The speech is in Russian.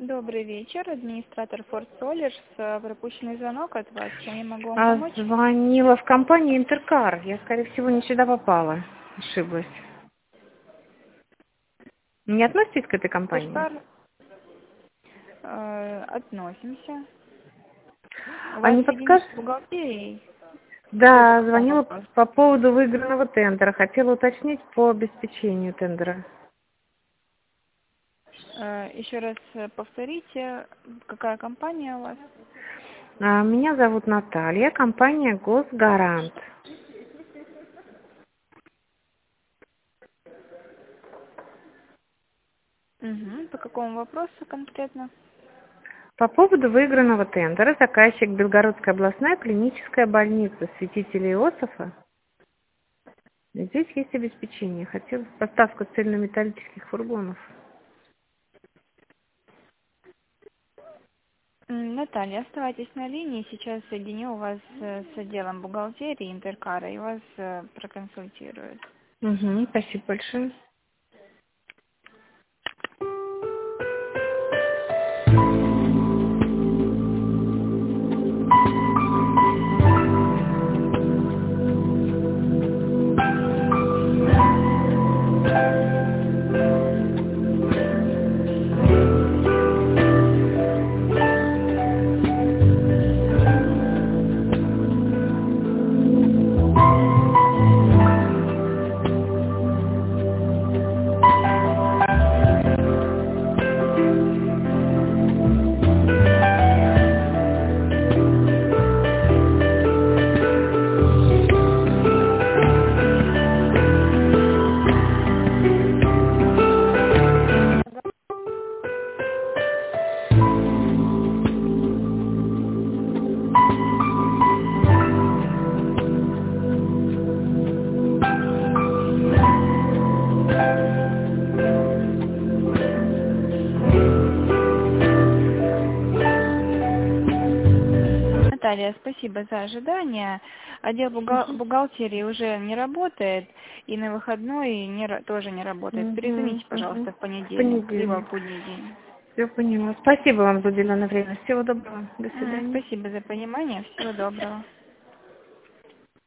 Добрый вечер, администратор Форт Солерс. Пропущенный звонок от вас. Чем я могу вам помочь? Звонила в компанию Интеркар. Я, скорее всего, не сюда попала. Ошиблась. Не относитесь к этой компании? Интеркар, относимся. А Вас не соединить подскажешь? с бухгалтерией? Или по Да, какому звонила вопросу? по поводу выигранного тендера. Хотела уточнить по обеспечению тендера. Еще раз повторите, какая компания у вас? Меня зовут Наталья, компания Госгарант. Угу. По какому вопросу конкретно? По поводу выигранного тендера заказчик Белгородская областная клиническая больница святителя Иосифа. Здесь есть обеспечение. Хотелось поставка цельнометаллических фургонов. Наталья, оставайтесь на линии. Сейчас соединю вас с отделом бухгалтерии Интеркара и вас проконсультируют. Угу, спасибо большое. Наталья, спасибо за ожидание. Отдел бухгалтерии уже не работает, и на выходной тоже не работает. Перезвоните, пожалуйста, в В понедельник, либо в понедельник. будний день. Все поняла. Спасибо вам за уделенное время. Всего доброго. До свидания. Спасибо за понимание. Всего доброго.